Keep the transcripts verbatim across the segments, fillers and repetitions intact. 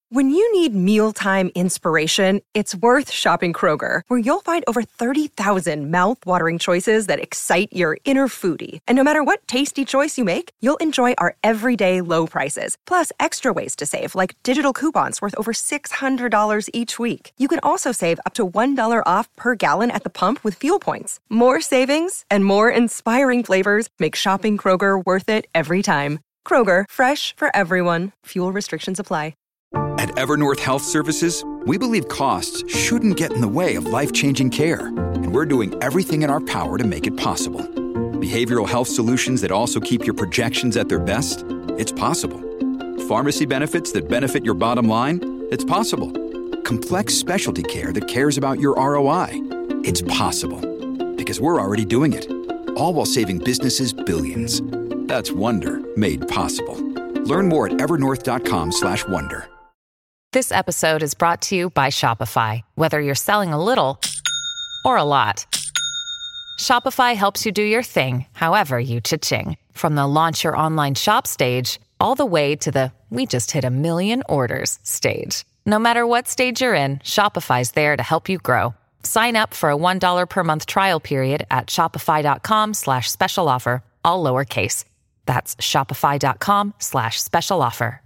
When you need mealtime inspiration, it's worth shopping Kroger, where you'll find over thirty thousand mouth-watering choices that excite your inner foodie. And no matter what tasty choice you make, you'll enjoy our everyday low prices, plus extra ways to save, like digital coupons worth over six hundred dollars each week. You can also save up to one dollar off per gallon at the pump with fuel points. More savings and more inspiring flavors make shopping Kroger worth it every time. Kroger, fresh for everyone. Fuel restrictions apply. At Evernorth Health Services, we believe costs shouldn't get in the way of life-changing care, and we're doing everything in our power to make it possible. Behavioral health solutions that also keep your projections at their best? It's possible. Pharmacy benefits that benefit your bottom line? It's possible. Complex specialty care that cares about your R O I? It's possible. Because we're already doing it. All while saving businesses billions. That's Wonder made possible. Learn more at evernorth.com slash wonder. This episode is brought to you by Shopify. Whether you're selling a little or a lot, Shopify helps you do your thing, however you cha-ching. From the launch your online shop stage, all the way to the we just hit a million orders stage. No matter what stage you're in, Shopify's there to help you grow. Sign up for a one dollar per month trial period at shopify.com slash special offer, all lowercase. That's shopify.com slash special offer.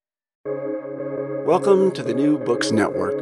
Welcome to the New Books Network.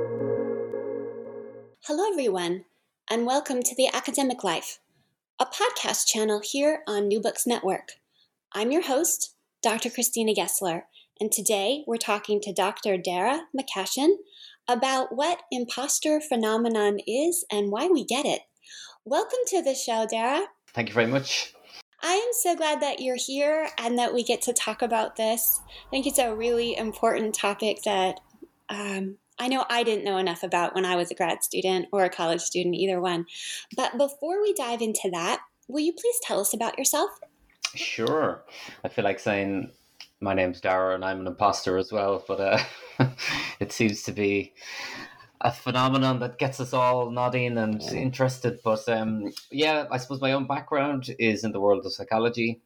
Hello, everyone, and welcome to The Academic Life, a podcast channel here on New Books Network. I'm your host, Doctor Christina Gessler, and today we're talking to Doctor Dara McCashin about what imposter phenomenon is and why we get it. Welcome to the show, Dara. Thank you very much. I am so glad that you're here and that we get to talk about this. I think it's a really important topic that um, I know I didn't know enough about when I was a grad student or a college student, either one. But before we dive into that, will you please tell us about yourself? Sure. I feel like saying my name's Dara and I'm an imposter as well, but uh, it seems to be a phenomenon that gets us all nodding and interested. But um, yeah, I suppose my own background is in the world of psychology.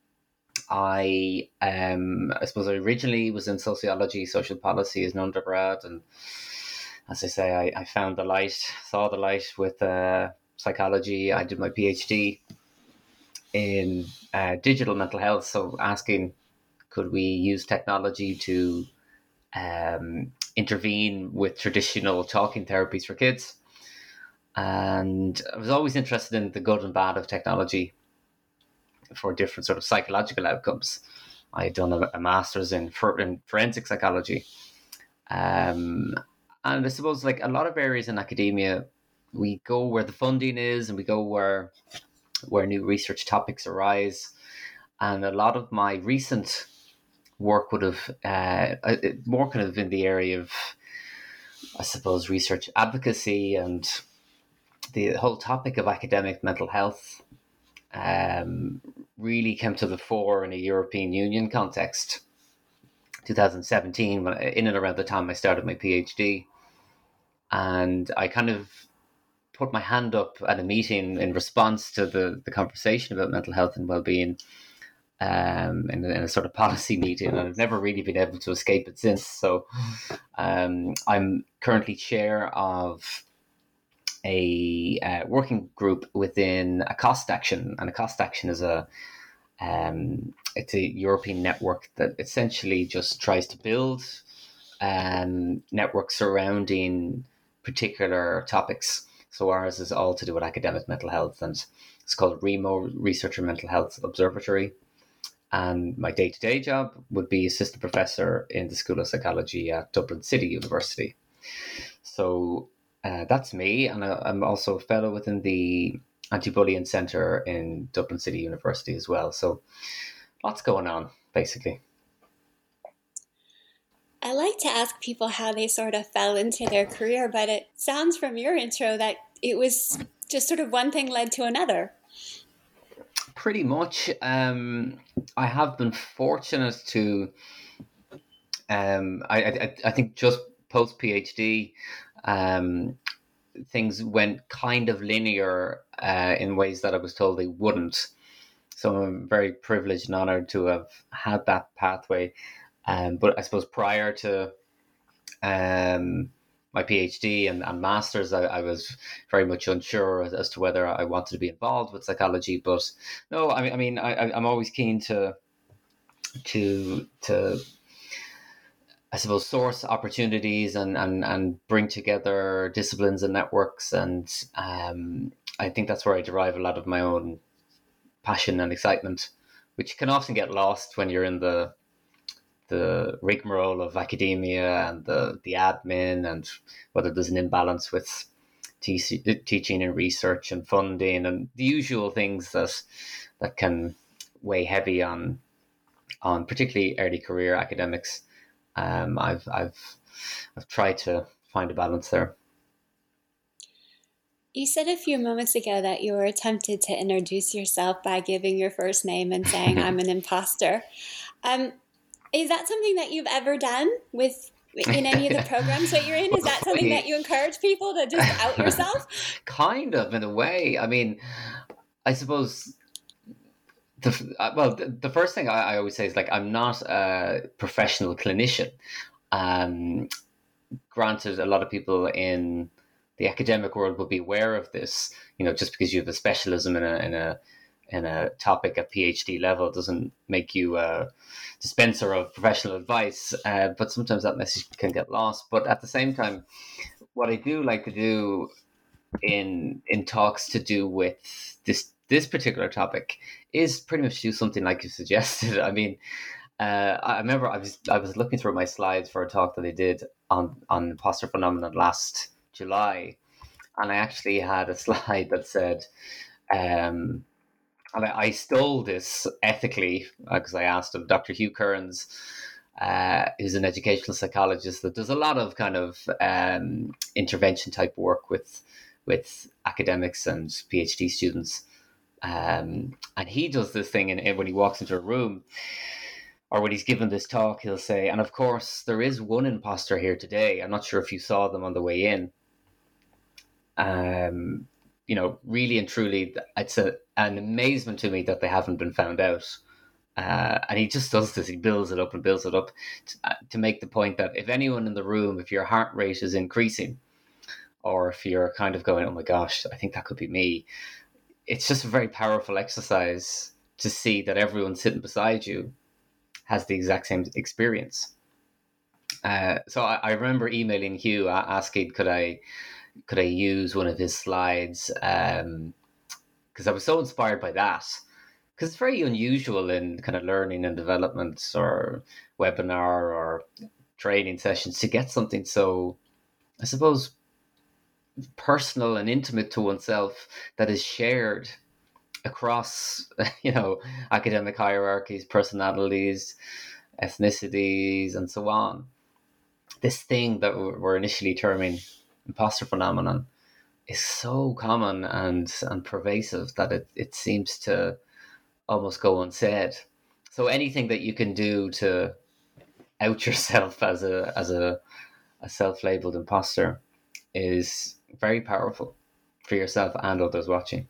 I um, I suppose I originally was in sociology, social policy as an undergrad. And as I say, I, I found the light, saw the light with uh, psychology. I did my PhD in uh, digital mental health. So asking, could we use technology to um, intervene with traditional talking therapies for kids? And I was always interested in the good and bad of technology for different sort of psychological outcomes. I had done a, a master's in, for, in forensic psychology. Um, and I suppose like a lot of areas in academia, we go where the funding is and we go where where new research topics arise. And a lot of my recent work would have uh, more kind of in the area of, I suppose, research advocacy and the whole topic of academic mental health um, really came to the fore in a European Union context. twenty seventeen, when, in and around the time I started my PhD. And I kind of put my hand up at a meeting in response to the, the conversation about mental health and well-being um, in, in a sort of policy meeting, and I've never really been able to escape it since. So um, I'm currently chair of a uh, working group within Accost Action, and Accost Action is a um, it's a European network that essentially just tries to build um, networks surrounding particular topics. So ours is all to do with academic mental health, and it's called REMO, Researcher Mental Health Observatory. And my day-to-day job would be assistant professor in the School of Psychology at Dublin City University. So uh, that's me, and I, I'm also a fellow within the Anti-Bullying Centre in Dublin City University as well. So lots going on, basically. I like to ask people how they sort of fell into their career, but it sounds from your intro that it was just sort of one thing led to another. Pretty much. Um, I have been fortunate to, um, I, I, I think just post-PhD, um, things went kind of linear uh, in ways that I was told they wouldn't. So I'm very privileged and honoured to have had that pathway. Um, but I suppose prior to um, my PhD and, and master's, I, I was very much unsure as, as to whether I wanted to be involved with psychology. But no, I mean, I mean, I, I'm always keen to to to I suppose source opportunities and and and bring together disciplines and networks, and um, I think that's where I derive a lot of my own passion and excitement, which can often get lost when you're in the the rigmarole of academia and the, the admin, and whether there's an imbalance with te- teaching and research and funding and the usual things that that can weigh heavy on on particularly early career academics. Um, I've I've I've tried to find a balance there. You said a few moments ago that you were tempted to introduce yourself by giving your first name and saying, I'm an imposter. Um, is that something that you've ever done with in any of the programs that you're in? Is that something that you encourage people to just out yourself? Kind of, in a way. I mean, I suppose, the well, the, the first thing I, I always say is, like, I'm not a professional clinician. Um, granted, a lot of people in the academic world will be aware of this. You know, just because you have a specialism in a in a in a topic at PhD level doesn't make you a dispenser of professional advice. Uh, but sometimes that message can get lost. But at the same time, what I do like to do in in talks to do with this this particular topic is pretty much do something like you suggested. I mean, uh, I remember I was I was looking through my slides for a talk that I did on on imposter phenomenon last July, and I actually had a slide that said, um, and I, I stole this ethically because uh, I asked him, Doctor Hugh Kearns, uh, who's an educational psychologist that does a lot of kind of um, intervention type work with with academics and PhD students, um, and he does this thing, and when he walks into a room, or when he's given this talk, he'll say, and of course, there is one imposter here today. I'm not sure if you saw them on the way in. Um, you know, really and truly, it's a, an amazement to me that they haven't been found out. Uh, and he just does this. He builds it up and builds it up to, uh, to make the point that if anyone in the room, if your heart rate is increasing, or if you're kind of going, oh my gosh, I think that could be me, it's just a very powerful exercise to see that everyone sitting beside you has the exact same experience. Uh, so I, I remember emailing Hugh asking, could I could I use one of his slides? Um, because I was so inspired by that. Because it's very unusual in kind of learning and development or webinar or training sessions to get something so, I suppose, personal and intimate to oneself that is shared across, you know, academic hierarchies, personalities, ethnicities, and so on. This thing that we're initially terming imposter phenomenon is so common and and pervasive that it, it seems to almost go unsaid. So anything that you can do to out yourself as a as a, a self-labeled imposter is very powerful for yourself and others watching.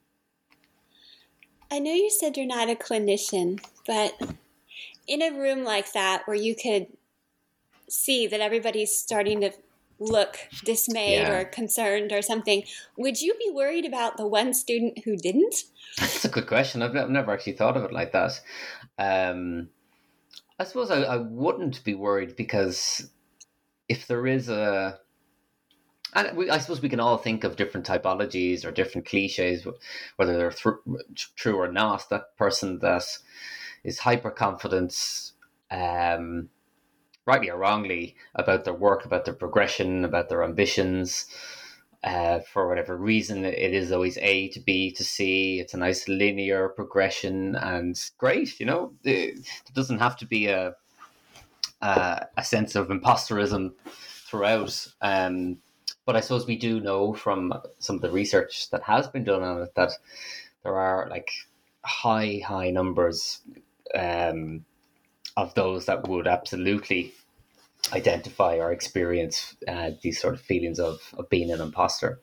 I know you said you're not a clinician, but in a room like that where you could see that everybody's starting to look dismayed yeah. or concerned or something, would you be worried about the one student who didn't? That's a good question. I've, I've never actually thought of it like that. Um, I suppose I, I wouldn't be worried, because if there is a... And we, I suppose we can all think of different typologies or different cliches, whether they're th- true or not. That person that is hyper-confident, um, rightly or wrongly, about their work, about their progression, about their ambitions, uh, for whatever reason, it is always A to B to C. It's a nice linear progression, and great, you know. It, it doesn't have to be a a, a sense of imposterism throughout. Um, but I suppose we do know from some of the research that has been done on it that there are like high, high numbers um, of those that would absolutely identify or experience uh, these sort of feelings of, of being an imposter.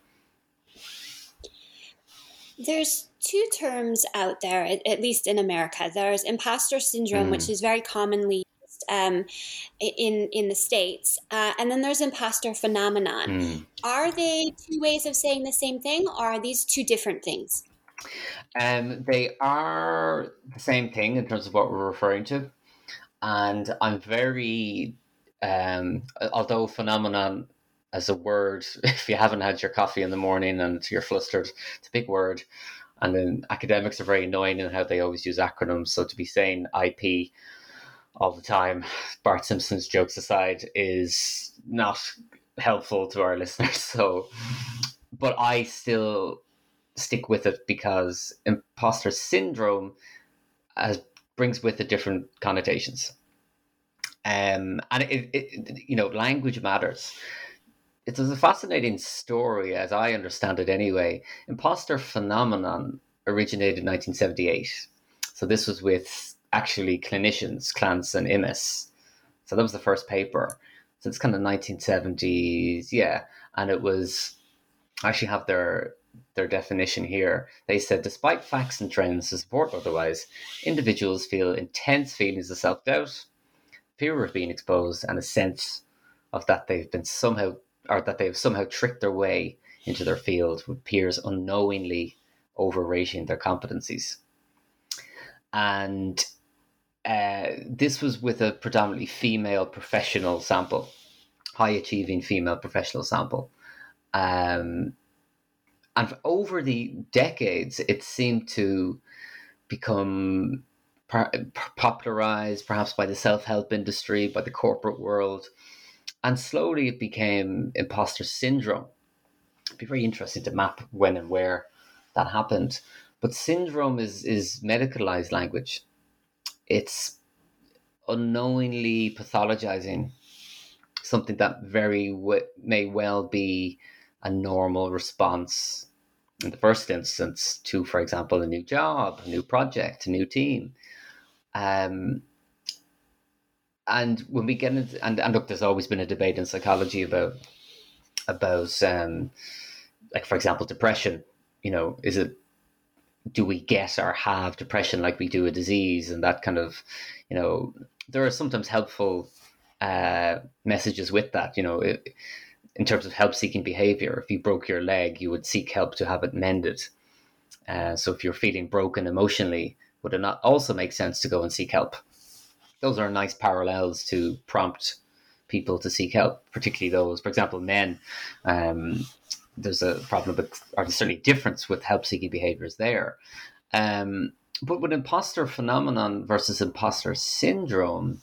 There's two terms out there, at, at least in America. There's imposter syndrome, mm. which is very commonly used um, in in the States, uh, and then there's imposter phenomenon. Mm. Are they two ways of saying the same thing, or are these two different things? Um, they are the same thing in terms of what we're referring to, and I'm very, um, although phenomenon as a word, if you haven't had your coffee in the morning and you're flustered, it's a big word. And then academics are very annoying in how they always use acronyms. So to be saying I P all the time, Bart Simpson's jokes aside, is not helpful to our listeners. So, but I still stick with it because imposter syndrome has, brings with it different connotations. Um, and it, it, you know, language matters. It's a fascinating story, as I understand it anyway. Imposter phenomenon originated in nineteen seventy-eight. So this was with actually clinicians, Clance and Imes. So that was the first paper. So it's kind of nineteen seventies, yeah. And it was, I actually have their their definition here. They said, despite facts and trends to support otherwise, individuals feel intense feelings of self-doubt, fear of being exposed, and a sense of that they've been somehow or that they've somehow tricked their way into their field, with peers unknowingly overrating their competencies. And uh, this was with a predominantly female professional sample, high-achieving female professional sample. Um, and over the decades, it seemed to become par- popularized, perhaps by the self-help industry, by the corporate world. And slowly it became imposter syndrome. It'd be very interesting to map when and where that happened. But syndrome is, is medicalized language. It's unknowingly pathologizing something that very w- may well be a normal response in the first instance to, for example, a new job, a new project, a new team. Um, And when we get into, and, and look, there's always been a debate in psychology about, about um, like, for example, depression. You know, is it, do we get or have depression like we do a disease? And that kind of, you know, there are sometimes helpful uh, messages with that, you know, it, in terms of help-seeking behavior. If you broke your leg, you would seek help to have it mended. Uh, so if you're feeling broken emotionally, would it not also make sense to go and seek help? Those are nice parallels to prompt people to seek help, particularly those, for example, men. Um, there's a problem, with, or there's certainly a difference with help-seeking behaviors there. Um, but with imposter phenomenon versus imposter syndrome,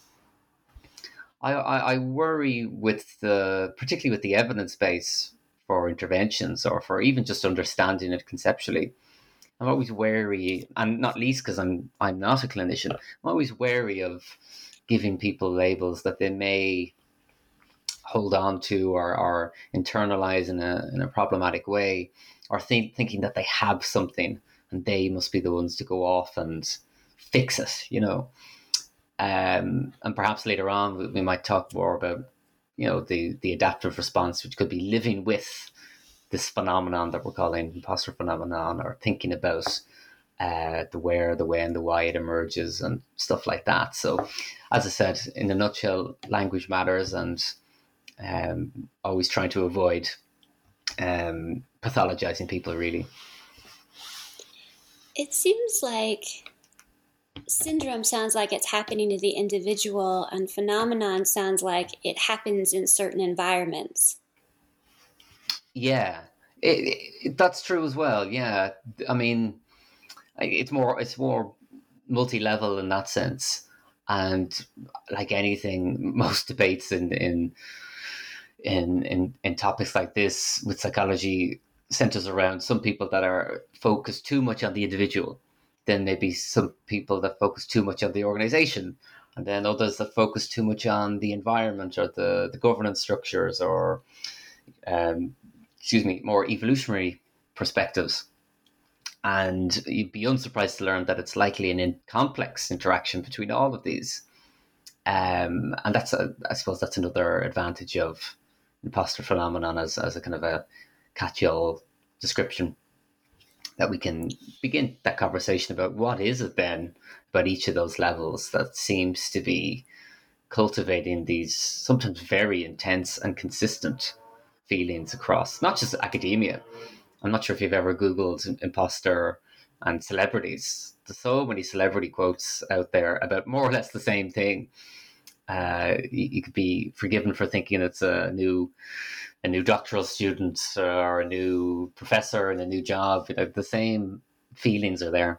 I, I, I worry with the, particularly with the evidence base for interventions or for even just understanding it conceptually. I'm always wary, and not least because I'm I'm not a clinician, I'm always wary of giving people labels that they may hold on to or, or internalize in a in a problematic way, or think, thinking that they have something and they must be the ones to go off and fix it, you know. Um, and perhaps later on we, we might talk more about, you know, the, the adaptive response, which could be living with this phenomenon that we're calling imposter phenomenon, or thinking about uh, the where, the when, the why it emerges and stuff like that. So, as I said, in a nutshell, language matters, and um, always trying to avoid um, pathologizing people, really. It seems like syndrome sounds like it's happening to the individual, and phenomenon sounds like it happens in certain environments. Yeah, it, it, that's true as well. Yeah, I mean, it's more it's more multi-level in that sense, and like anything, most debates in in in in, in topics like this with psychology centers around some people that are focused too much on the individual, then maybe some people that focus too much on the organization, and then others that focus too much on the environment or the the governance structures, or um. excuse me, more evolutionary perspectives. And you'd be unsurprised to learn that it's likely an in complex interaction between all of these. Um, and that's, a, I suppose that's another advantage of imposter phenomenon as, as a kind of a catch-all description, that we can begin that conversation about what is it then about each of those levels that seems to be cultivating these sometimes very intense and consistent feelings across not just academia. I'm not sure if you've ever Googled imposter and celebrities. There's so many celebrity quotes out there about more or less the same thing. Uh, you, you could be forgiven for thinking it's a new a new doctoral student or a new professor in a new job. You know, the same feelings are there.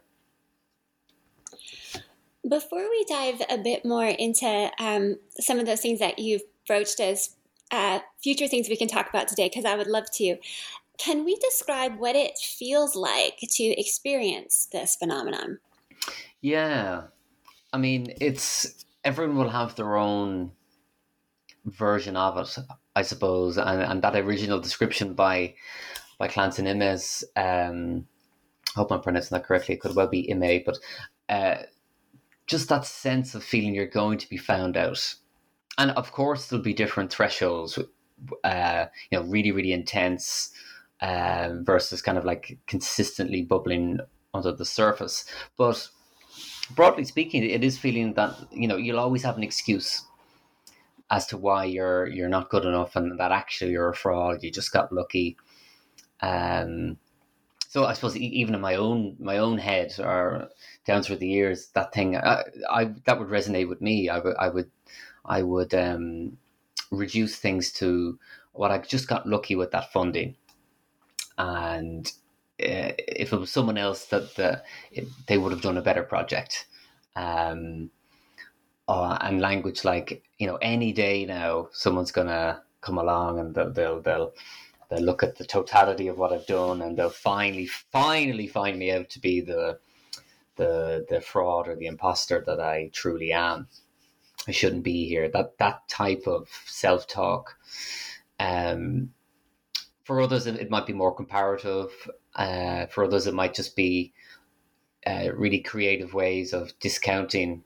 Before we dive a bit more into um, some of those things that you've broached as uh, future things we can talk about today, because I would love to, can we describe what it feels like to experience this phenomenon? Yeah. I mean, it's everyone will have their own version of it, I suppose. And, and that original description by by Clancy Imes, um, I hope I'm pronouncing that correctly. It could well be Ime, but uh, just that sense of feeling you're going to be found out. And of course, there'll be different thresholds, uh, you know, really, really intense um, versus kind of like consistently bubbling under the surface. But broadly speaking, it is feeling that, you know, you'll always have an excuse as to why you're you're not good enough and that actually you're a fraud, you just got lucky. Um, so I suppose even in my own my own head or down through the years, that thing I, I that would resonate with me. I would I would I would um, reduce things to what I just got lucky with that funding, and uh, if it was someone else that the, it, they would have done a better project. Um, uh, and language like, you know, any day now someone's gonna come along and they'll they'll they'll they'll look at the totality of what I've done and they'll finally finally find me out to be the the the fraud or the imposter that I truly am. I shouldn't be here. That that type of self-talk. Um, for others, it, it might be more comparative. Uh, for others, it might just be uh, really creative ways of discounting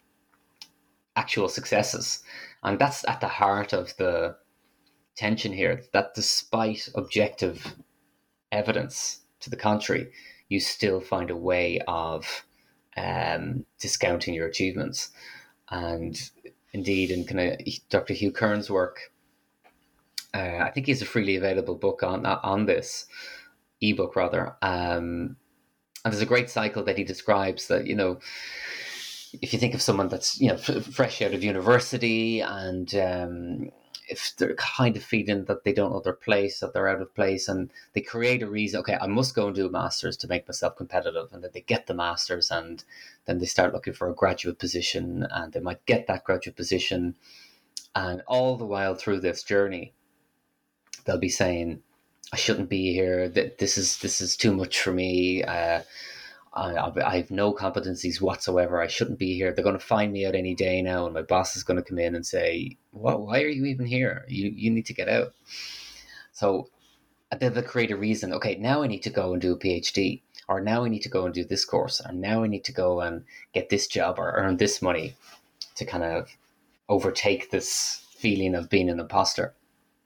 actual successes. And that's at the heart of the tension here, that despite objective evidence to the contrary, you still find a way of um, discounting your achievements. And indeed, in kind of Doctor Hugh Kern's work, uh, I think he has a freely available book on on this, ebook rather. Um, and there's a great cycle that he describes that, you know, if you think of someone that's, you know, f- fresh out of university and um, if they're kind of feeling that they don't know their place, that they're out of place, and they create a reason, okay, I must go and do a master's to make myself competitive, and then they get the master's and then they start looking for a graduate position and they might get that graduate position, and all the while through this journey they'll be saying, I shouldn't be here, that this is this is too much for me, uh, I, I have no competencies whatsoever, I shouldn't be here, they're going to find me out any day now and my boss is going to come in and say, what, why are you even here, you you need to get out. So then they'll create a reason, okay, now I need to go and do a PhD, or now I need to go and do this course, or now I need to go and get this job or earn this money to kind of overtake this feeling of being an imposter.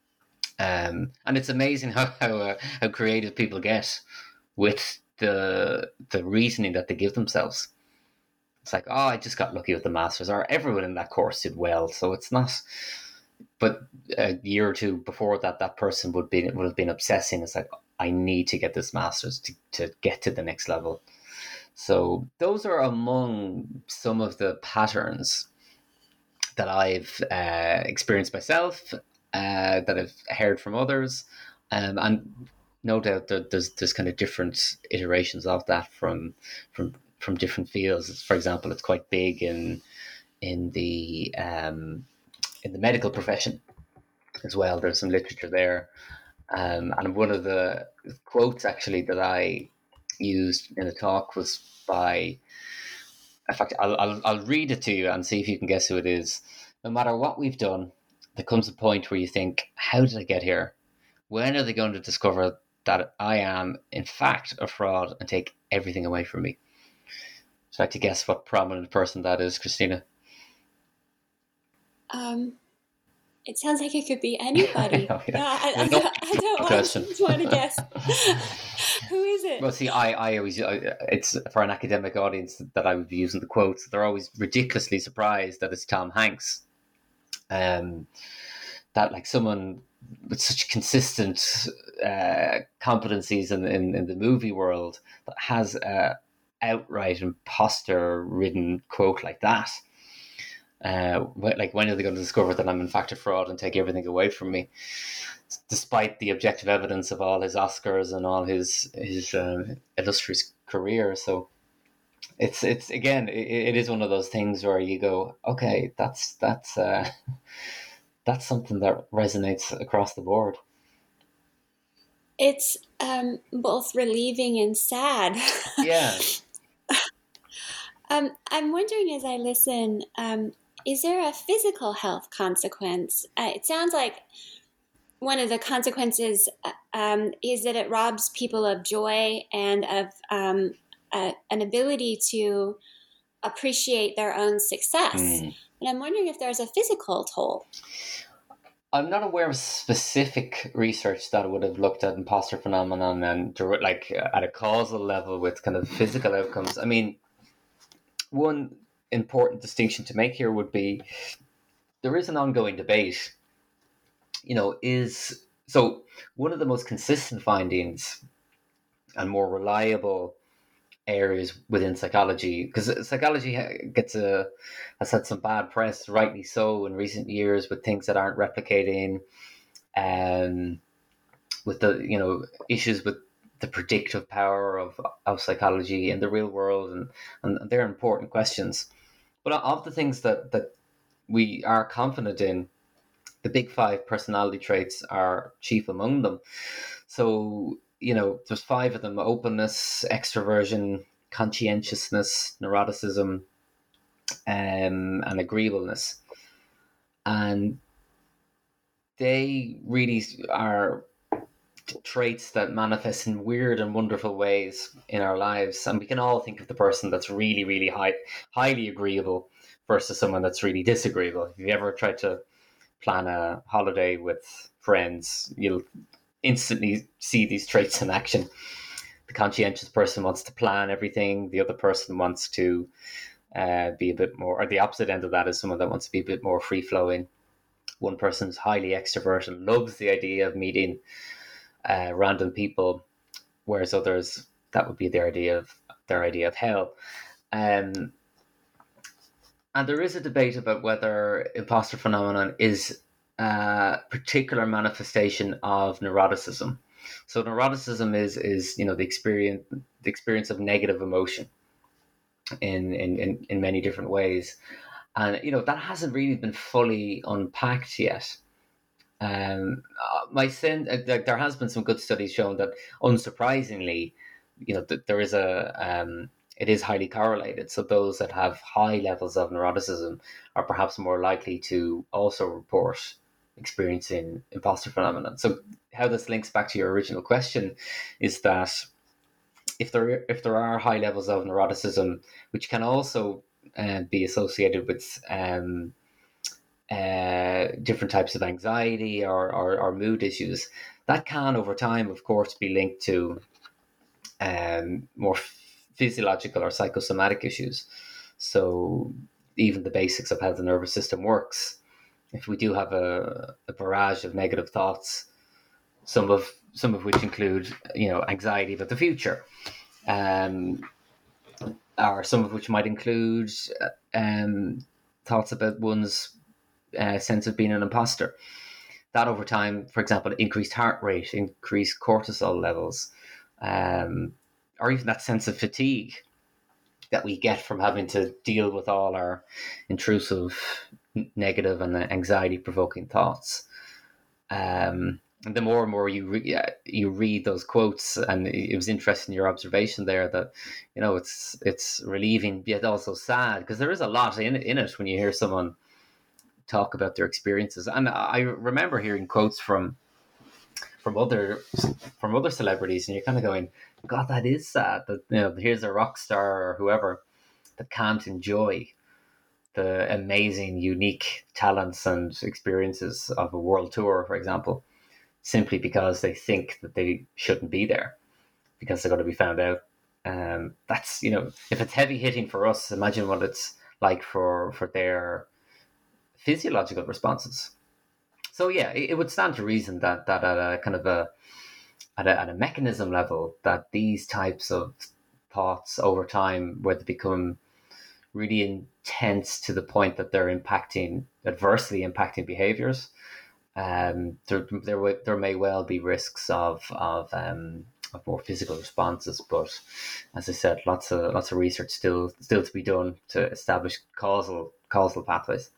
Um, and it's amazing how how, uh, how creative people get with the the reasoning that they give themselves. It's like, oh, I just got lucky with the masters, or everyone in that course did well, so it's not. But a year or two before that, that person would be would have been obsessing. It's like, I need to get this masters to to get to the next level. So those are among some of the patterns that I've uh, experienced myself, uh, that I've heard from others, um, and no doubt that there's there's kind of different iterations of that from from from different fields. For example, it's quite big in in the um, in the medical profession as well. There's some literature there, um, and one of the quotes actually that I used in a talk was by. In fact, I'll, I'll I'll read it to you and see if you can guess who it is. No matter what we've done, there comes a point where you think, how did I get here? When are they going to discover that I am, in fact, a fraud and take everything away from me? Try to guess what prominent person that is, Christina. Um, it sounds like it could be anybody. know, yeah. yeah, I, I, Well, don't, I don't want, question. just want to guess. Who is it? Well, see, I, I always, I, it's for an academic audience that I would be using the quotes. They're always ridiculously surprised that it's Tom Hanks. Um, that like someone with such consistent uh, competencies in, in, in the movie world that has a outright imposter-ridden quote like that. Uh, like, when are they going to discover that I'm in fact a fraud and take everything away from me? Despite the objective evidence of all his Oscars and all his his uh, illustrious career. So it's it's again, it, it is one of those things where you go, okay, that's that's uh, that's something that resonates across the board. It's um, both relieving and sad. Yeah. um, I'm wondering as I listen, um, is there a physical health consequence? Uh, it sounds like one of the consequences um, is that it robs people of joy and of um, a, an ability to appreciate their own success. Mm. And I'm wondering if there's a physical toll. I'm not aware of specific research that would have looked at imposter phenomenon and like at a causal level with kind of physical outcomes. I mean, one important distinction to make here would be there is an ongoing debate, you know, is so one of the most consistent findings and more reliable areas within psychology, because psychology gets a has had some bad press, rightly so, in recent years with things that aren't replicating, and um, with the you know issues with the predictive power of of psychology in the real world, and and they're important questions. But of the things that that we are confident in, the big five personality traits are chief among them. So, you know, there's five of them: openness, extroversion, conscientiousness, neuroticism, um, and agreeableness. And they really are traits that manifest in weird and wonderful ways in our lives. And we can all think of the person that's really, really high, highly agreeable versus someone that's really disagreeable. If you ever tried to plan a holiday with friends, you'll instantly see these traits in action. The conscientious person wants to plan everything. The other person wants to uh, be a bit more, or the opposite end of that is someone that wants to be a bit more free-flowing. One person's highly extroverted, loves the idea of meeting uh, random people, whereas others, that would be their idea of their idea of hell. Um, and there is a debate about whether imposter phenomenon is a particular manifestation of neuroticism. So neuroticism is is you know the experience the experience of negative emotion in in in, in many different ways, and you know that hasn't really been fully unpacked yet. Um, my sense, like, there has been some good studies showing that, unsurprisingly, you know that there is a um, it is highly correlated. So those that have high levels of neuroticism are perhaps more likely to also report experiencing imposter phenomenon. So how this links back to your original question is that if there if there are high levels of neuroticism, which can also uh, be associated with um, uh, different types of anxiety or, or, or mood issues, that can over time, of course, be linked to um, more physiological or psychosomatic issues. So even the basics of how the nervous system works, if we do have a, a barrage of negative thoughts, some of some of which include, you know, anxiety about the future, um, or some of which might include um, thoughts about one's uh, sense of being an imposter. That over time, for example, increased heart rate, increased cortisol levels, um, or even that sense of fatigue that we get from having to deal with all our intrusive, negative and anxiety-provoking thoughts. Um, and the more and more you re- you read those quotes, and it was interesting your observation there that, you know, it's it's relieving yet also sad, because there is a lot in in it when you hear someone talk about their experiences. And I remember hearing quotes from from other from other celebrities, and you're kind of going, God, that is sad. That, you know, here's a rock star or whoever that can't enjoy the amazing, unique talents and experiences of a world tour, for example, simply because they think that they shouldn't be there because they're going to be found out. Um, that's, you know, if it's heavy hitting for us, imagine what it's like for for their physiological responses. So yeah, it, it would stand to reason that that at a kind of a at a, at a mechanism level, that these types of thoughts over time, where they become really intense to the point that they're impacting adversely impacting behaviors, um, there there there may well be risks of of um, of more physical responses. But as I said, lots of lots of research still still to be done to establish causal causal pathways.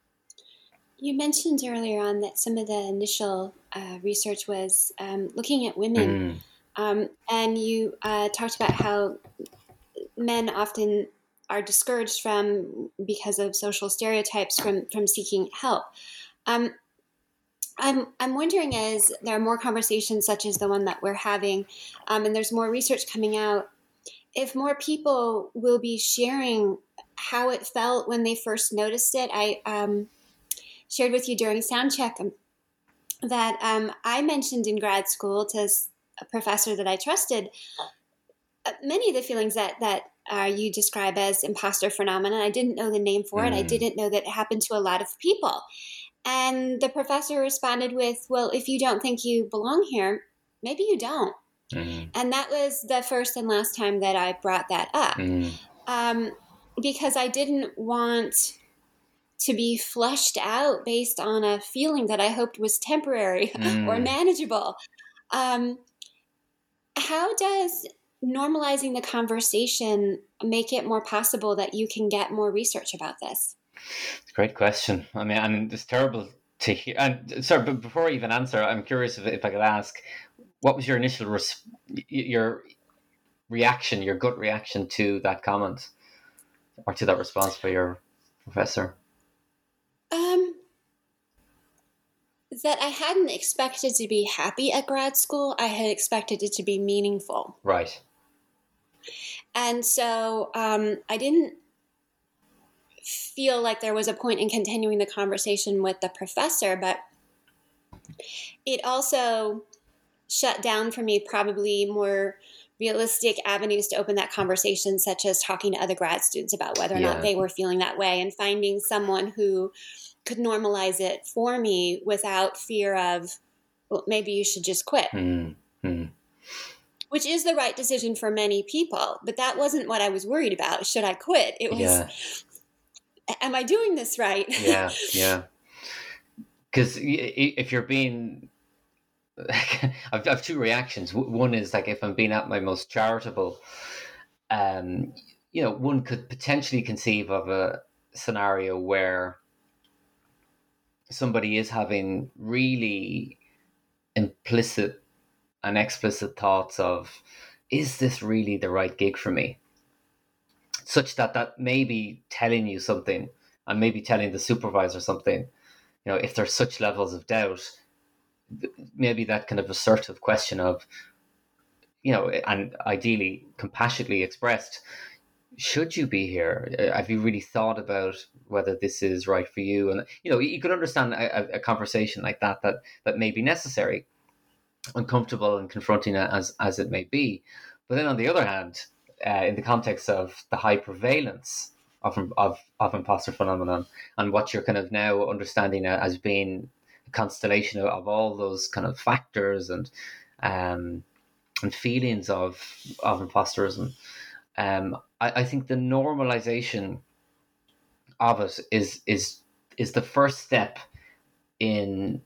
You mentioned earlier on that some of the initial uh, research was um, looking at women, mm. um, and you uh, talked about how men often are discouraged from, because of social stereotypes, from from seeking help. Um, I'm I'm wondering, as there are more conversations such as the one that we're having, um, and there's more research coming out, if more people will be sharing how it felt when they first noticed it. I um, shared with you during sound check that um, I mentioned in grad school to a professor that I trusted uh, many of the feelings that that uh, you describe as imposter phenomenon. I didn't know the name for mm. it. I didn't know that it happened to a lot of people. And the professor responded with, well, if you don't think you belong here, maybe you don't. Mm. And that was the first and last time that I brought that up, mm. um, because I didn't want to be flushed out based on a feeling that I hoped was temporary mm. or manageable. Um, how does normalizing the conversation make it more possible that you can get more research about this? It's a great question. I mean, and it's terrible to hear. And sorry, but before I even answer, I'm curious if, if I could ask, what was your initial res- your reaction, your gut reaction to that comment or to that response by your professor? Um, that I hadn't expected to be happy at grad school. I had expected it to be meaningful. Right. And so um, I didn't feel like there was a point in continuing the conversation with the professor, but it also shut down for me probably more realistic avenues to open that conversation, such as talking to other grad students about whether or yeah. not they were feeling that way, and finding someone who could normalize it for me without fear of, well, maybe you should just quit. Mm-hmm. Which is the right decision for many people, but that wasn't what I was worried about. Should I quit? It was, yeah. am I doing this right? Yeah, yeah. Because if you're being, I've, I've two reactions. One is like, if I'm being at my most charitable, um, you know, one could potentially conceive of a scenario where somebody is having really implicit and explicit thoughts of, is this really the right gig for me? Such that that may be telling you something, and maybe telling the supervisor something. You know, if there's such levels of doubt, maybe that kind of assertive question of, you know, and ideally compassionately expressed, should you be here? Have you really thought about whether this is right for you? And, you know, you could understand a, a conversation like that, that, that may be necessary, uncomfortable and confronting as, as it may be. But then on the other hand, uh, in the context of the high prevalence of, of, of imposter phenomenon, and what you're kind of now understanding as being a constellation of, of all those kind of factors and, um, and feelings of, of imposterism, um, I, I think the normalization of it is is is the first step in,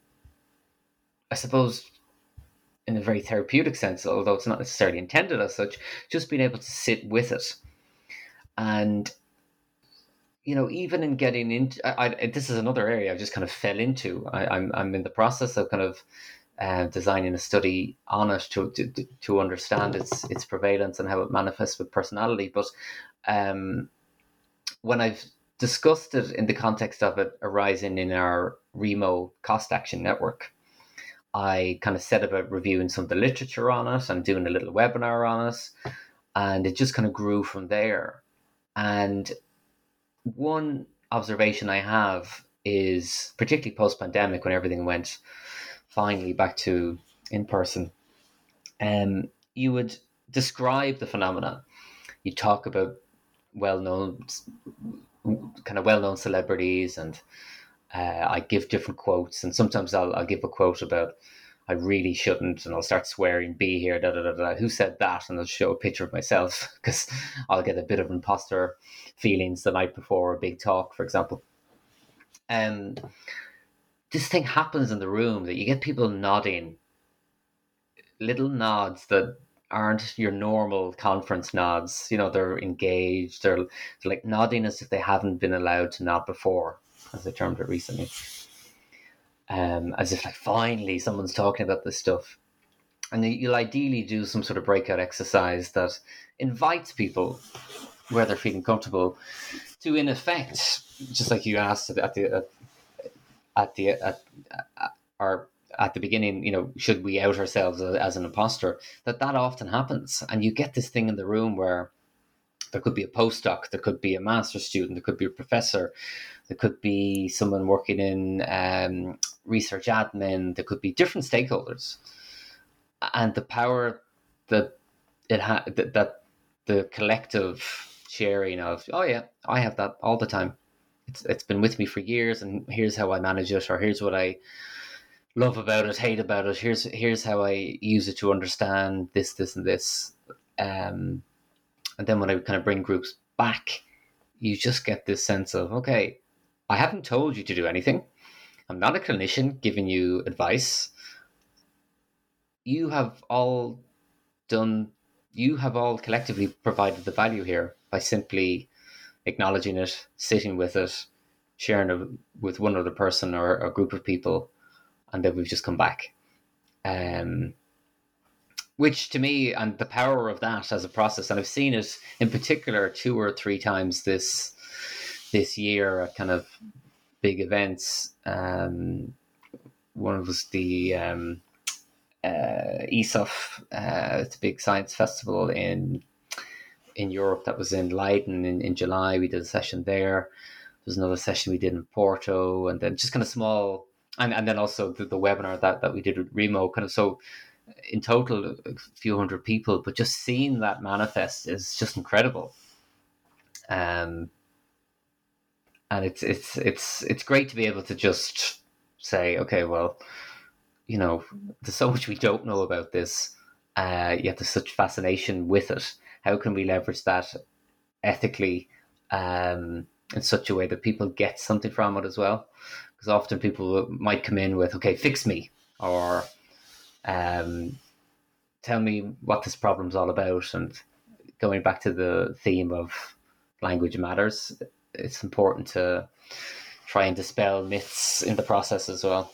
I suppose, in a very therapeutic sense, although it's not necessarily intended as such, just being able to sit with it. And, you know, even in getting into, I, I, this is another area I've just kind of fell into. I, I'm I'm in the process of kind of uh, designing a study on it to, to to understand its its prevalence and how it manifests with personality. But um, when I've discussed it in the context of it arising in our Remo cost action network, I kind of set about reviewing some of the literature on it and doing a little webinar on it, and it just kind of grew from there. And one observation I have is, particularly post-pandemic, when everything went finally back to in-person, um, you would describe the phenomena. You talk about well-known, kind of well-known celebrities and Uh, I give different quotes, and sometimes I'll, I'll give a quote about I really shouldn't, and I'll start swearing, be here, da da da da. Who said that? And I'll show a picture of myself because I'll get a bit of imposter feelings the night before a big talk, for example. And um, this thing happens in the room that you get people nodding, little nods that aren't your normal conference nods. You know, they're engaged, they're, they're like nodding as if they haven't been allowed to nod before, as they termed it recently. Um, as if like finally someone's talking about this stuff. And you'll ideally do some sort of breakout exercise that invites people where they're feeling comfortable to, in effect, just like you asked at the at, at the at, at, or at the beginning, you know, should we out ourselves as, as an imposter? That that often happens, and you get this thing in the room where there could be a postdoc, there could be a master's student, there could be a professor, there could be someone working in um, research admin, there could be different stakeholders, and the power that it ha- that, that the collective sharing of, oh yeah, I have that all the time. It's it's been with me for years, and here's how I manage it, or here's what I love about it, hate about it. Here's here's how I use it to understand this, this, and this. Um, and then when I kind of bring groups back, you just get this sense of, okay, I haven't told you to do anything. I'm not a clinician giving you advice. You have all done, you have all collectively provided the value here by simply acknowledging it, sitting with it, sharing it with one other person or a group of people, and then we've just come back. Um, which to me, and the power of that as a process, and I've seen it in particular two or three times this this year at kind of big events. Um, one was the um, uh, E S O F, uh, it's a big science festival in in Europe that was in Leiden in, in July. We did a session there. There's another session we did in Porto, and then just kind of small, and, and then also the, the webinar that, that we did with Remo, kind of, so in total a few hundred people, but just seeing that manifest is just incredible. Um, and it's it's it's it's great to be able to just say, okay, well, you know, there's so much we don't know about this, uh, yet there's such fascination with it. How can we leverage that ethically, um, in such a way that people get something from it as well? Because often people might come in with, okay, fix me, or um, tell me what this problem's all about. And going back to the theme of language matters, it's important to try and dispel myths in the process as well.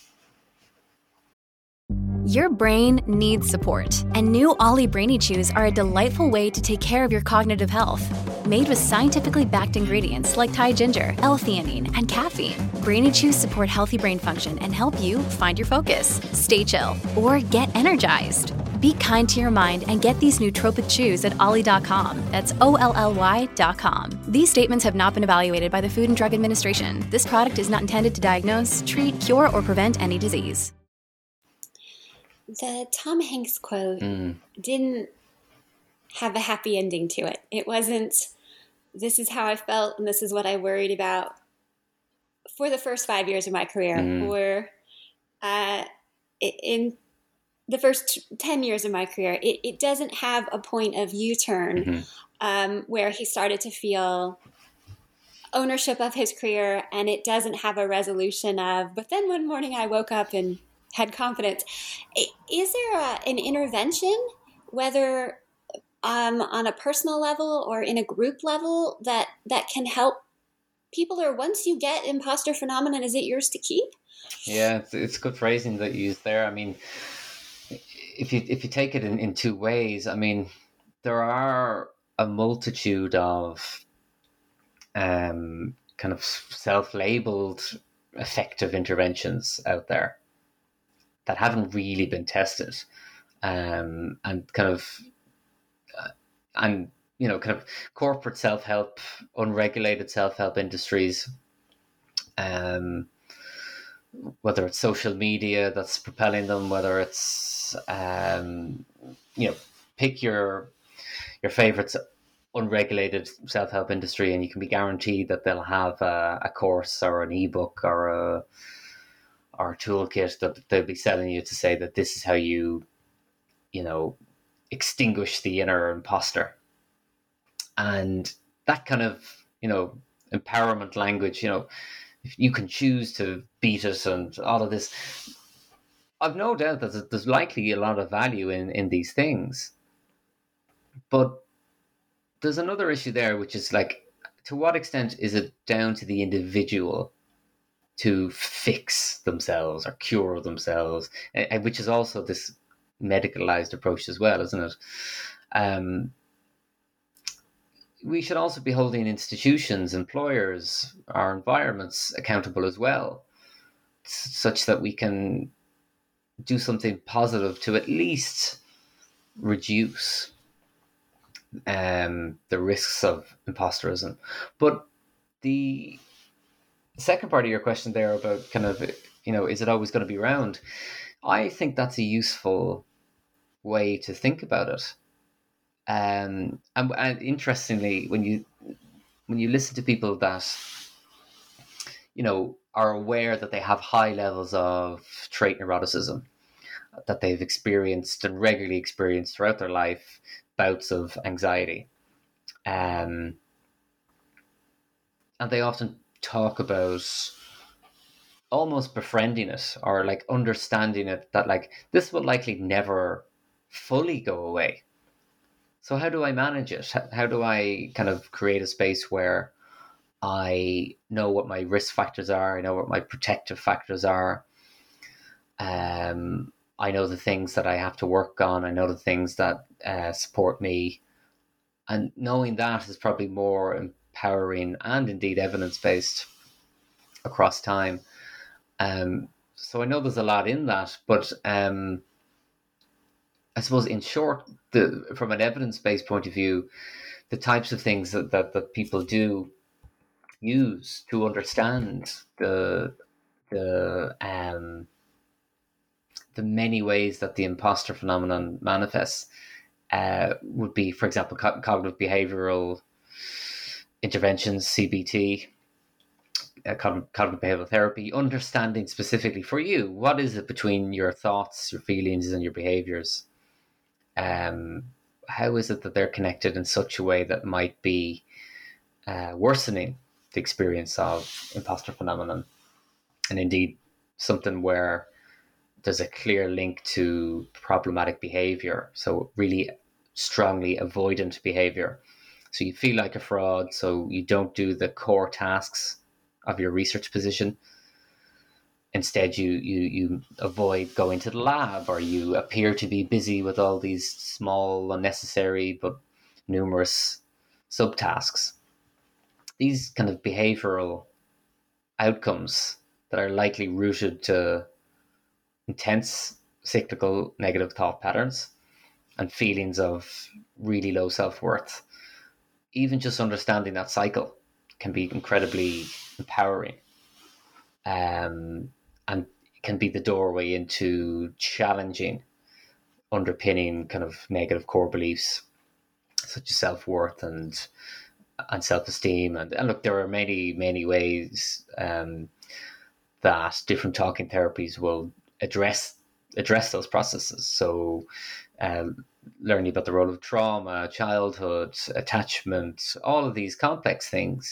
Your brain needs support, and new Ollie Brainy Chews are a delightful way to take care of your cognitive health. Made with scientifically backed ingredients like Thai ginger, L-theanine, and caffeine, Brainy Chews support healthy brain function and help you find your focus, stay chill, or get energized. Be kind to your mind and get these nootropic chews at ollie dot com. That's O L L Y dot com. These statements have not been evaluated by the Food and Drug Administration. This product is not intended to diagnose, treat, cure, or prevent any disease. The Tom Hanks quote Mm. didn't have a happy ending to it. It wasn't, this is how I felt and this is what I worried about for the first five years of my career, Mm. or uh, in the first ten years of my career. It, it doesn't have a point of U-turn Mm-hmm. um, where he started to feel ownership of his career, and it doesn't have a resolution of, but then one morning I woke up and had confidence. Is there a, an intervention, whether um, on a personal level or in a group level, that, that can help people? Or once you get imposter phenomenon, is it yours to keep? Yeah, it's, it's good phrasing that you used there. I mean, if you if you take it in, in two ways, I mean, there are a multitude of um, kind of self-labeled effective interventions out there that haven't really been tested, um, and kind of, uh, and you know, kind of corporate self-help, unregulated self-help industries, um, whether it's social media that's propelling them, whether it's, um, you know, pick your your favorites, unregulated self-help industry, and you can be guaranteed that they'll have a, a course or an ebook or a or a toolkit that they'll be selling you to say that this is how you, you know, extinguish the inner imposter. And that kind of, you know, empowerment language, you know, if you can choose to beat it and all of this. I've no doubt that there's likely a lot of value in, in these things. But there's another issue there, which is like, to what extent is it down to the individual to fix themselves or cure themselves, which is also this medicalized approach as well, isn't it? Um, we should also be holding institutions, employers, our environments accountable as well, such that we can do something positive to at least reduce um, the risks of imposterism. But the second part of your question there about kind of, you know, is it always going to be around? I think that's a useful way to think about it. Um, and, and interestingly, when you when you listen to people that, you know, are aware that they have high levels of trait neuroticism, that they've experienced and regularly experienced throughout their life, bouts of anxiety, um, and they often talk about almost befriending it or like understanding it, that like this will likely never fully go away. So how do I manage it? How do I kind of create a space where I know what my risk factors are, I know what my protective factors are, um, I know the things that I have to work on, I know the things that uh, support me, and knowing that is probably more empowering and indeed evidence-based across time. Um, so I know there's a lot in that, but um, I suppose in short, the, from an evidence-based point of view, the types of things that, that, that people do use to understand the the um, the many ways that the imposter phenomenon manifests uh, would be, for example, co- cognitive behavioral interventions, C B T, uh, cognitive, cognitive behavioral therapy, understanding specifically for you, what is it between your thoughts, your feelings, and your behaviors? Um, how is it that they're connected in such a way that might be uh, worsening the experience of imposter phenomenon? And indeed, something where there's a clear link to problematic behavior. So really strongly avoidant behavior. So you feel like a fraud, so you don't do the core tasks of your research position. Instead, you, you, you avoid going to the lab, or you appear to be busy with all these small, unnecessary, but numerous subtasks. These kind of behavioral outcomes that are likely rooted to intense cyclical negative thought patterns and feelings of really low self-worth. Even just understanding that cycle can be incredibly empowering, um, and can be the doorway into challenging underpinning kind of negative core beliefs such as self-worth and and self-esteem. And, and look, there are many, many ways um, that different talking therapies will address address those processes. So uh, learning about the role of trauma, childhood, attachment, all of these complex things.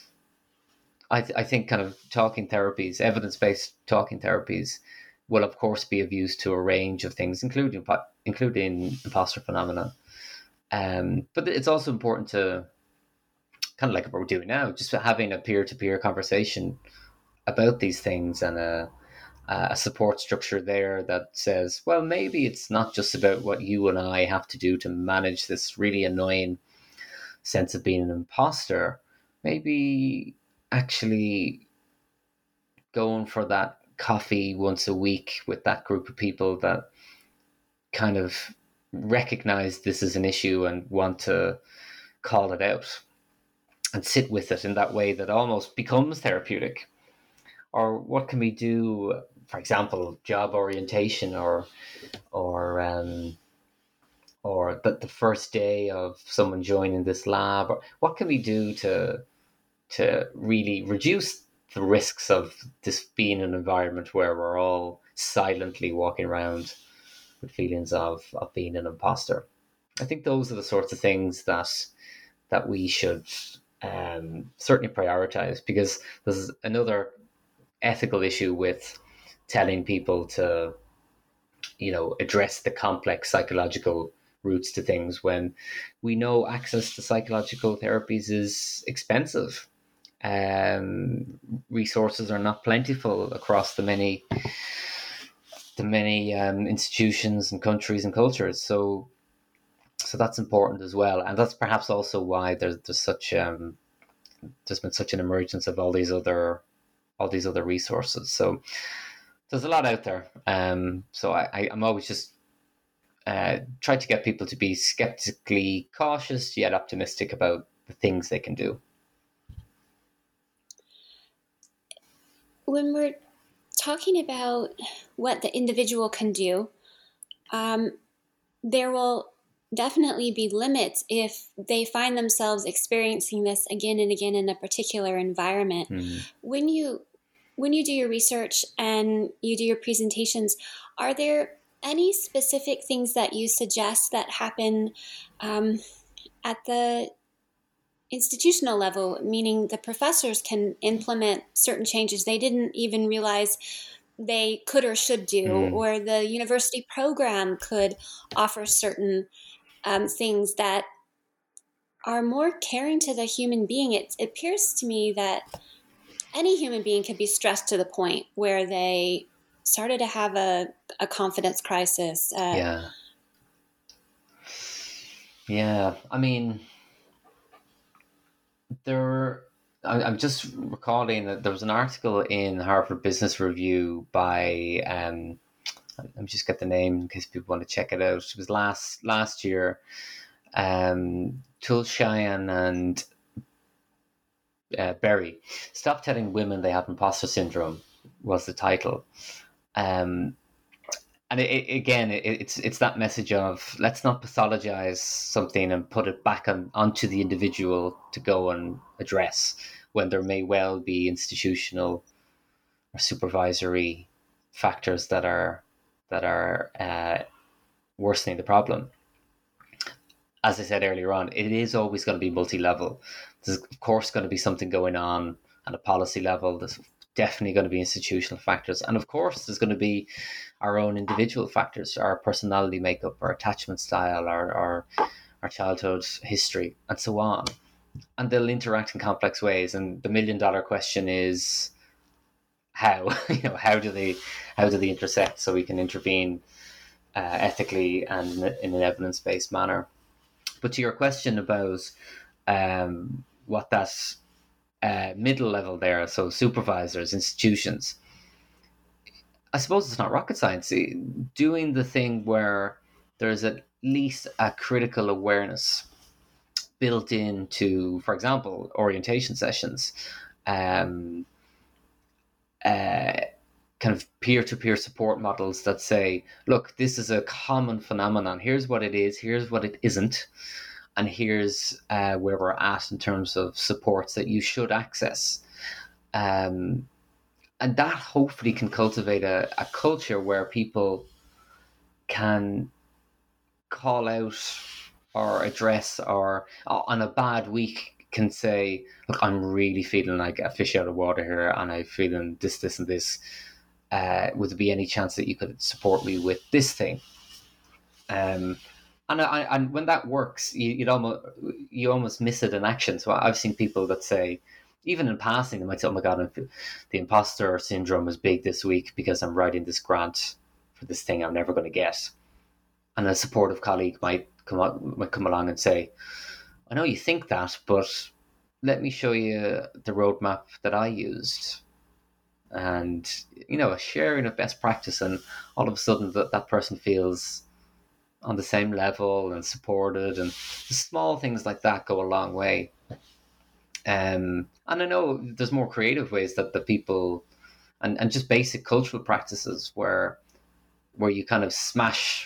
I, th- I think kind of talking therapies, evidence-based talking therapies, will of course be of use to a range of things, including including imposter phenomena. Um, but it's also important to, kind of like what we're doing now, just having a peer-to-peer conversation about these things, and a, a support structure there that says, well, maybe it's not just about what you and I have to do to manage this really annoying sense of being an imposter. Maybe actually going for that coffee once a week with that group of people that kind of recognize this is an issue and want to call it out and sit with it in that way that almost becomes therapeutic. Or what can we do, for example, job orientation, or or um, or the, the first day of someone joining this lab? Or what can we do to to really reduce the risks of this being an environment where we're all silently walking around with feelings of, of being an imposter? I think those are the sorts of things that that we should um, certainly prioritize, because there's another ethical issue with telling people to, you know, address the complex psychological roots to things when we know access to psychological therapies is expensive. Um, resources are not plentiful across the many the many um, institutions and countries and cultures. So, so that's important as well, and that's perhaps also why there's there's such um, there's been such an emergence of all these other all these other resources. So there's a lot out there. Um, so I, I I'm always just uh, try to get people to be skeptically cautious yet optimistic about the things they can do. When we're talking about what the individual can do, um, there will definitely be limits if they find themselves experiencing this again and again in a particular environment. Mm-hmm. When you when you do your research and you do your presentations, are there any specific things that you suggest that happen um, at the institutional level, meaning the professors can implement certain changes they didn't even realize they could or should do, mm. or the university program could offer certain um, things that are more caring to the human being? It, it appears to me that any human being could be stressed to the point where they started to have a, a confidence crisis. Uh, yeah. Yeah. I mean, There, I'm just recalling that there was an article in Harvard Business Review by, um, let me just get the name in case people want to check it out. It was last last year. Um, Tulshyan and uh, Berry, "Stop Telling Women They Have Imposter Syndrome" was the title. Um, And it, it, again, it, it's it's that message of let's not pathologize something and put it back on, onto the individual to go and address, when there may well be institutional or supervisory factors that are that are uh, worsening the problem. As I said earlier on, it is always going to be multi-level. There's of course going to be something going on at a policy level. There's definitely going to be institutional factors, and of course there's going to be our own individual factors, our personality makeup, our attachment style, our our, our childhood history, and so on, and they'll interact in complex ways. And the million dollar question is how you know how do they how do they intersect so we can intervene uh, ethically and in an evidence-based manner. But to your question about um, what that Uh, middle level there, so supervisors, institutions, I suppose it's not rocket science. Doing the thing where there's at least a critical awareness built into, for example, orientation sessions, um, uh, kind of peer-to-peer support models that say, look, this is a common phenomenon. Here's what it is. Here's what it isn't. And here's uh, where we're at in terms of supports that you should access. Um, and that hopefully can cultivate a, a culture where people can call out or address, or on a bad week can say, look, I'm really feeling like a fish out of water here, and I'm feeling this, this, and this. Uh, would there be any chance that you could support me with this thing? Um, And I, and when that works, you you'd almost you almost miss it in action. So I've seen people that say, even in passing, they might say, "Oh my God, I'm, the imposter syndrome is big this week because I'm writing this grant for this thing I'm never going to get." And a supportive colleague might come up, might come along and say, "I know you think that, but let me show you the roadmap that I used." And you know, a sharing of best practice, and all of a sudden that that person feels on the same level and supported, and small things like that go a long way. Um, and I know there's more creative ways that the people, and, and just basic cultural practices where where you kind of smash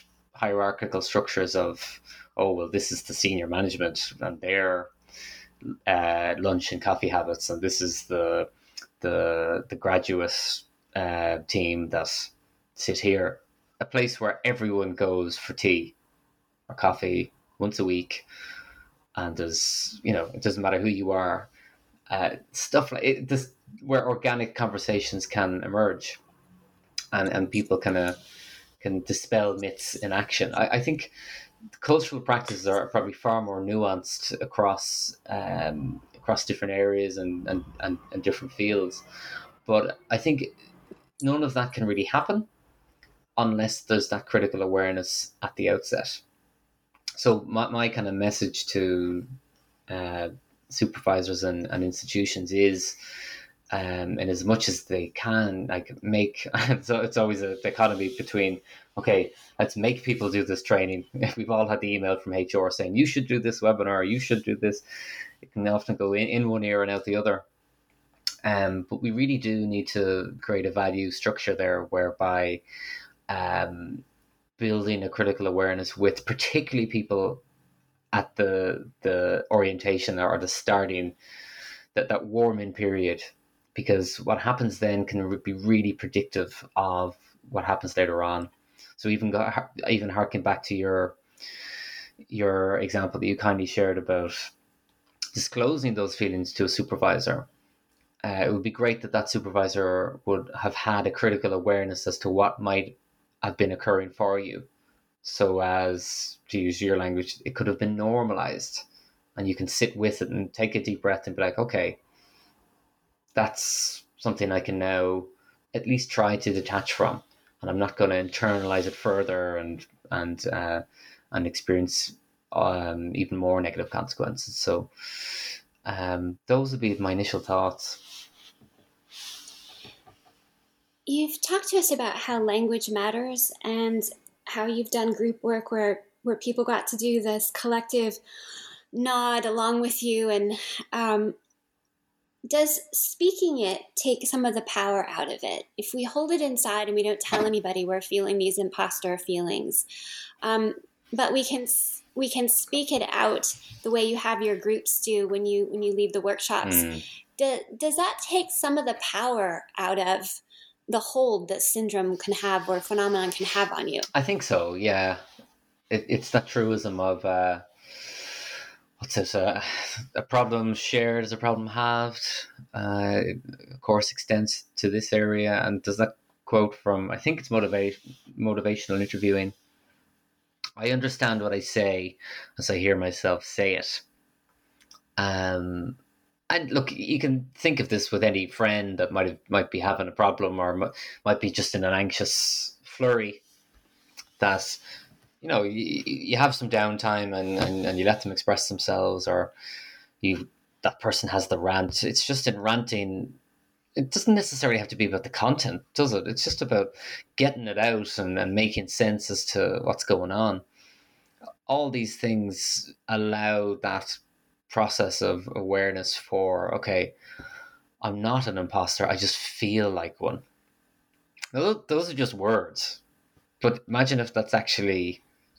hierarchical structures of, oh, well, this is the senior management and their uh, lunch and coffee habits, and this is the the the graduate uh, team that sit here. A place where everyone goes for tea or coffee once a week, and there's, you know, it doesn't matter who you are, uh, stuff like it, this, where organic conversations can emerge, and and people kind of can dispel myths in action. I, I think cultural practices are probably far more nuanced across um, across different areas and, and, and, and different fields, but I think none of that can really happen unless there's that critical awareness at the outset. So my, my kind of message to uh, supervisors and, and institutions is, um, and as much as they can, like make, so it's always a dichotomy between, okay, let's make people do this training. We've all had the email from H R saying, you should do this webinar, you should do this. It can often go in, in one ear and out the other. Um, but we really do need to create a value structure there whereby um, building a critical awareness with particularly people at the the orientation or the starting, that, that warm-in period, because what happens then can be really predictive of what happens later on. So even go, even harking back to your your example that you kindly shared about disclosing those feelings to a supervisor, uh, it would be great that that supervisor would have had a critical awareness as to what might have been occurring for you. So as, to use your language, it could have been normalized, and you can sit with it and take a deep breath and be like, okay, that's something I can now at least try to detach from, and I'm not going to internalize it further and and uh, and experience um, even more negative consequences. So um, those would be my initial thoughts. You've talked to us about how language matters and how you've done group work where where people got to do this collective nod along with you, and um, does speaking it take some of the power out of it? If we hold it inside and we don't tell anybody we're feeling these imposter feelings, um, but we can we can speak it out the way you have your groups do when you when you leave the workshops. Mm. Do, does that take some of the power out of the hold that syndrome can have or phenomenon can have on you? I think so, yeah. It, it's that truism of, uh, what's it, uh, a problem shared is a problem halved. Uh, it, of course, extends to this area. And there's that quote from, I think it's motiva- motivational interviewing. I understand what I say as I hear myself say it. Um, And look, you can think of this with any friend that might have, might be having a problem or m- might be just in an anxious flurry, that, you know, you, you have some downtime and, and, and you let them express themselves, or you that person has the rant. It's just in ranting, it doesn't necessarily have to be about the content, does it? It's just about getting it out and, and making sense as to what's going on. All these things allow that process of awareness for, okay, I'm not an imposter, I just feel like one. Those, those are just words, but imagine if that's actually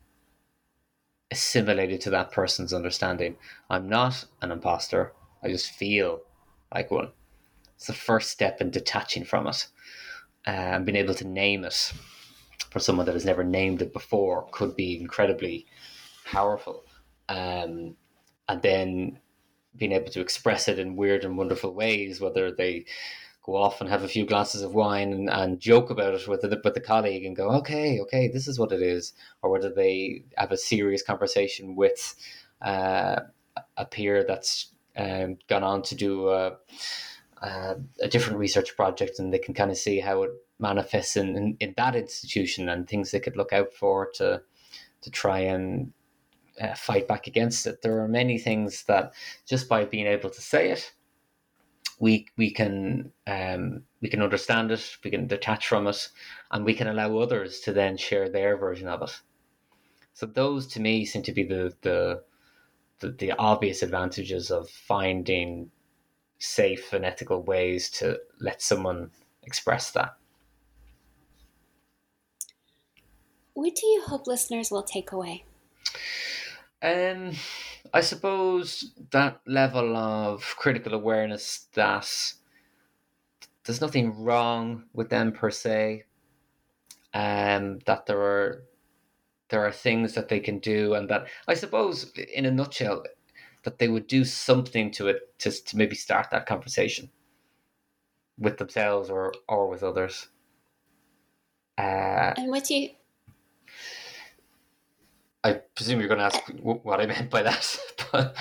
assimilated to that person's understanding. I'm not an imposter, I just feel like one. It's the first step in detaching from it, uh, and being able to name it for someone that has never named it before could be incredibly powerful. Um, and then being able to express it in weird and wonderful ways, whether they go off and have a few glasses of wine and, and joke about it with the, with the colleague and go, okay, okay, this is what it is, or whether they have a serious conversation with uh, a peer that's um, gone on to do a, a, a different research project, and they can kind of see how it manifests in, in, in that institution and things they could look out for to to try and Uh, fight back against it. There are many things that just by being able to say it, we we can um, we can understand it, we can detach from it, and we can allow others to then share their version of it. So those, to me, seem to be the the the, the obvious advantages of finding safe and ethical ways to let someone express that. What do you hope listeners will take away? Um, I suppose that level of critical awareness that there's nothing wrong with them per se, um, that there are there are things that they can do, and that I suppose, in a nutshell, that they would do something to it to, to maybe start that conversation with themselves or, or with others. Uh, and what do you... I presume you're going to ask what I meant by that. but,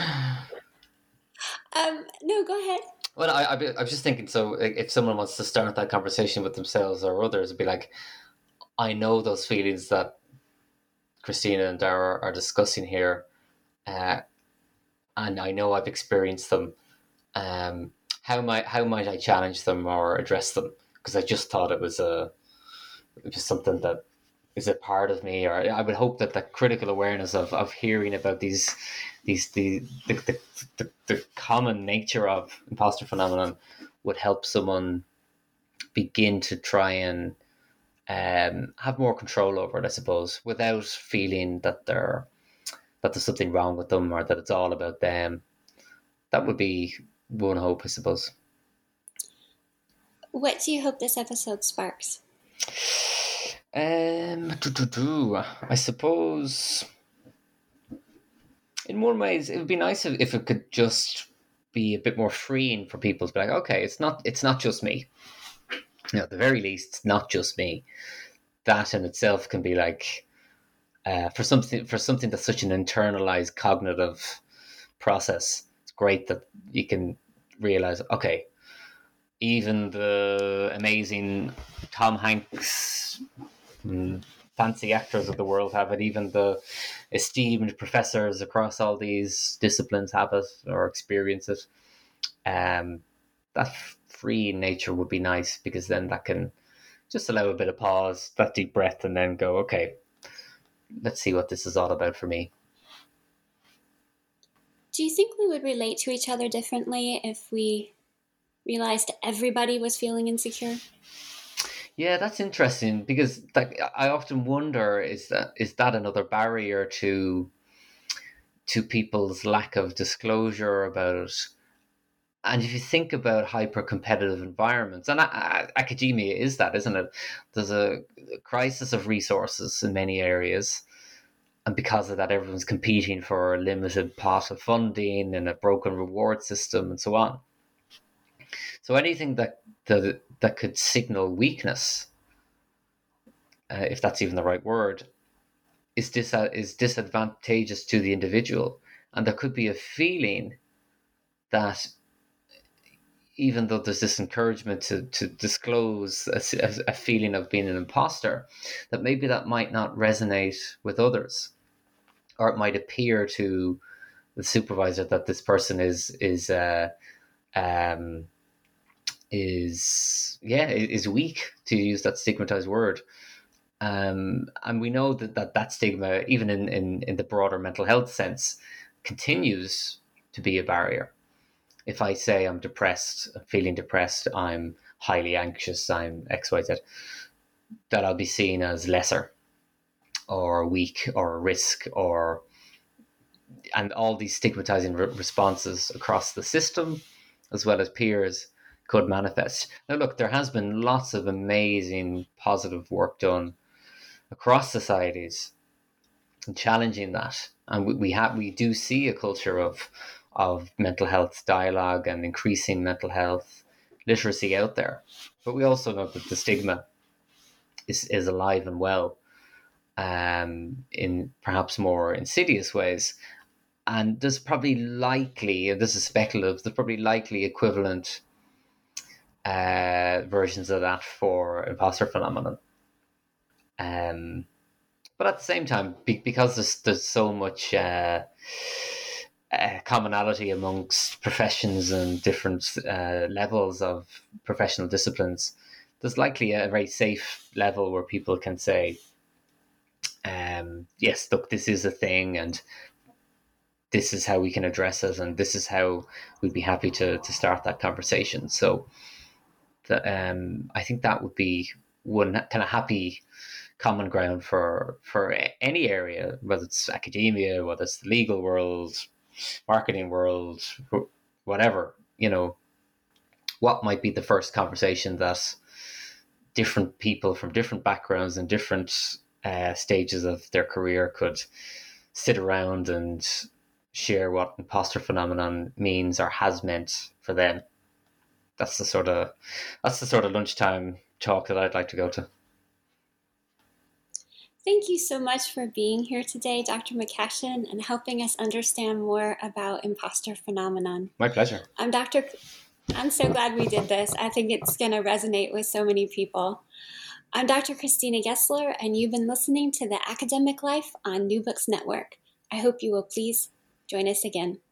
um, no, go ahead. Well, I, I, I was just thinking, so if someone wants to start that conversation with themselves or others, it'd be like, I know those feelings that Christina and Dara are discussing here, uh, and I know I've experienced them. Um, how might how might I challenge them or address them? Because I just thought it was a it was something that is a part of me, or I would hope that the critical awareness of, of hearing about these these the the, the the the common nature of imposter phenomenon would help someone begin to try and um, have more control over it, I suppose, without feeling that they're that there's something wrong with them or that it's all about them. That would be one hope, I suppose. What do you hope this episode sparks? Um, do, do, do. I suppose in one ways it would be nice if, if it could just be a bit more freeing for people to be like, okay, it's not it's not just me. You know, at the very least, it's not just me. That in itself can be like uh, for something for something that's such an internalized cognitive process. It's great that you can realize, okay, even the amazing Tom Hanks, mm, fancy actors of the world have it. Even the esteemed professors across all these disciplines have it or experience it. Um, that free nature would be nice, because then that can just allow a bit of pause, that deep breath, and then go, okay, let's see what this is all about for me. Do you think we would relate to each other differently if we realized everybody was feeling insecure? Yeah, that's interesting, because like, I often wonder, is that is that another barrier to to people's lack of disclosure about it? And if you think about hyper-competitive environments, and academia is that, isn't it? There's a crisis of resources in many areas, and because of that, everyone's competing for a limited pot of funding and a broken reward system and so on. So anything that that, that could signal weakness, uh, if that's even the right word, is dis- is disadvantageous to the individual. And there could be a feeling that even though there's this encouragement to, to disclose a, a feeling of being an imposter, that maybe that might not resonate with others, or it might appear to the supervisor that this person is is uh, um, is yeah is weak, to use that stigmatized word. Um, and we know that, that that stigma, even in, in, in the broader mental health sense, continues to be a barrier. If I say I'm depressed, I'm feeling depressed, I'm highly anxious, I'm X Y Z, that I'll be seen as lesser or weak or a risk, or and all these stigmatizing re- responses across the system as well as peers could manifest. Now look, there has been lots of amazing positive work done across societies in challenging that, and we, we have we do see a culture of of mental health dialogue and increasing mental health literacy out there. But we also know that the stigma is, is alive and well, um, in perhaps more insidious ways. And there's probably likely, and this is speculative, there's probably likely equivalent uh, versions of that for imposter phenomenon. Um, but at the same time, be, because there's, there's so much uh, Uh, commonality amongst professions and different uh, levels of professional disciplines, there's likely a very safe level where people can say, um, yes, look, this is a thing, and this is how we can address it, and this is how we'd be happy to, to start that conversation. So the, um, I think that would be one kind of happy common ground for for any area, whether it's academia, whether it's the legal world, marketing world, whatever, you know, what might be the first conversation that different people from different backgrounds and different uh, stages of their career could sit around and share what imposter phenomenon means or has meant for them. That's the sort of that's the sort of lunchtime talk that I'd like to go to. Thank you so much for being here today, Doctor McCashin, and helping us understand more about imposter phenomenon. My pleasure. I'm Doctor I'm so glad we did this. I think it's going to resonate with so many people. I'm Doctor Christina Gessler, and you've been listening to The Academic Life on New Books Network. I hope you will please join us again.